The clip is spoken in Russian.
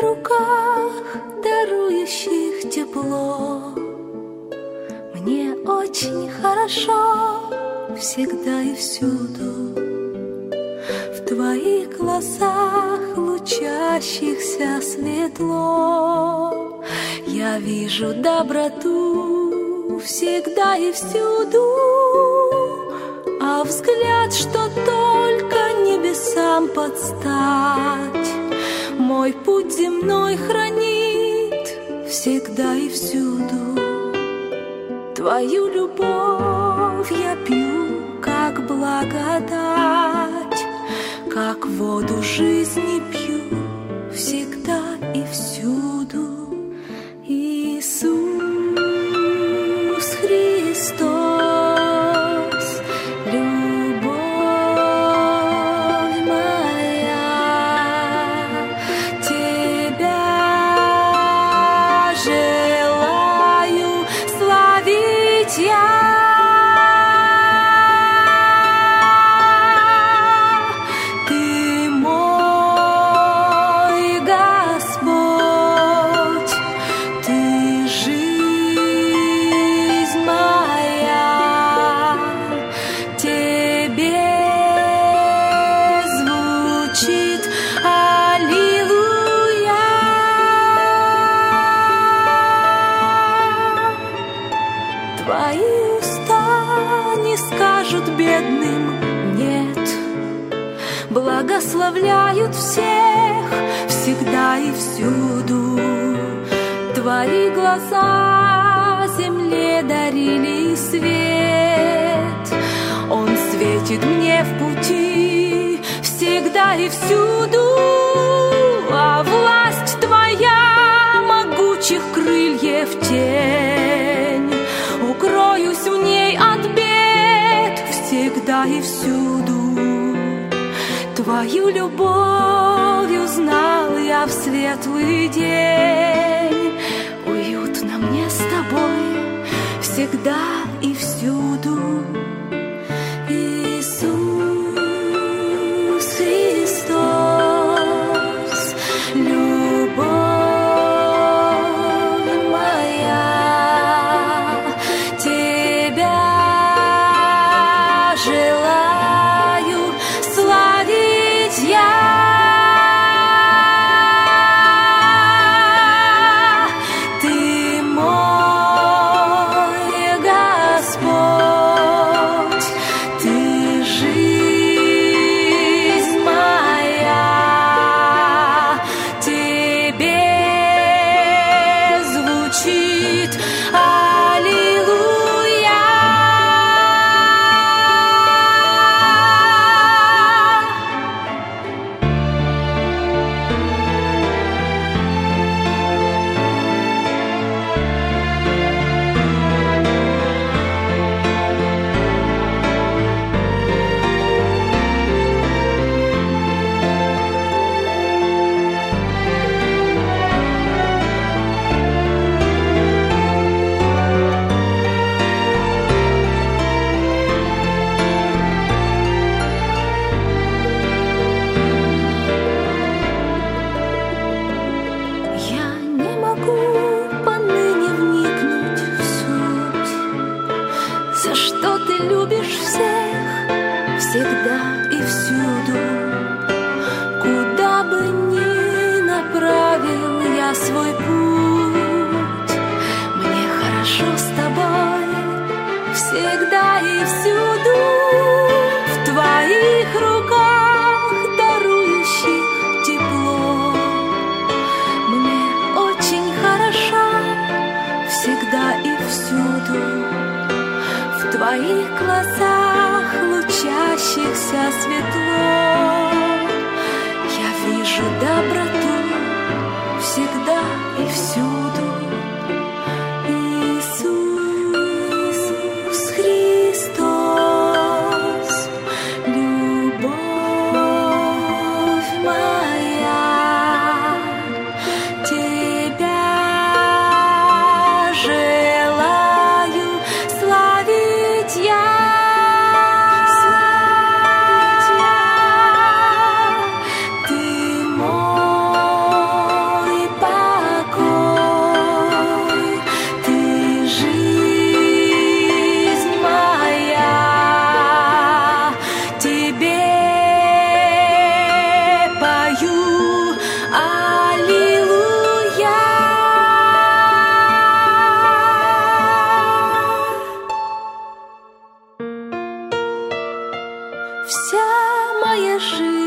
руках, дарующих тепло. Мне очень хорошо всегда и всюду. В твоих глазах, лучащихся светло, я вижу доброту всегда и всюду. А взгляд, что только небесам подстать, мой путь земной хранит всегда и всюду. Твою любовь я пью, как благодать, как воду жизни пью всегда и всюду. Иисус Христос, любовь моя, Тебя желаю славить я. Твои уста не скажут бедным «нет», благословляют всех всегда и всюду. Твои глаза земле дарили свет, он светит мне в пути всегда и всюду. А власть Твоя могучих крыльев тень, укроюсь в ней от бед всегда и всюду. Твою любовь узнал я в светлый день. Уютно мне с Тобой всегда и всюду. Иисус Христос, любовь моя, желаю славить я. Ты мой Господь, Ты жизнь моя, Тебе звучит аллилуйя. За что Ты любишь всех всегда и всюду. Куда бы ни направил я свой путь, мне хорошо с Тобой всегда и всюду. В Твоих руках, дарующих тепло, мне очень хорошо всегда и всюду. В Твоих глазах, лучащихся светло, я вижу доброту всегда и всюду. Иисус Христос, любовь моя, Тебя желаю славить я. Вся моя жизнь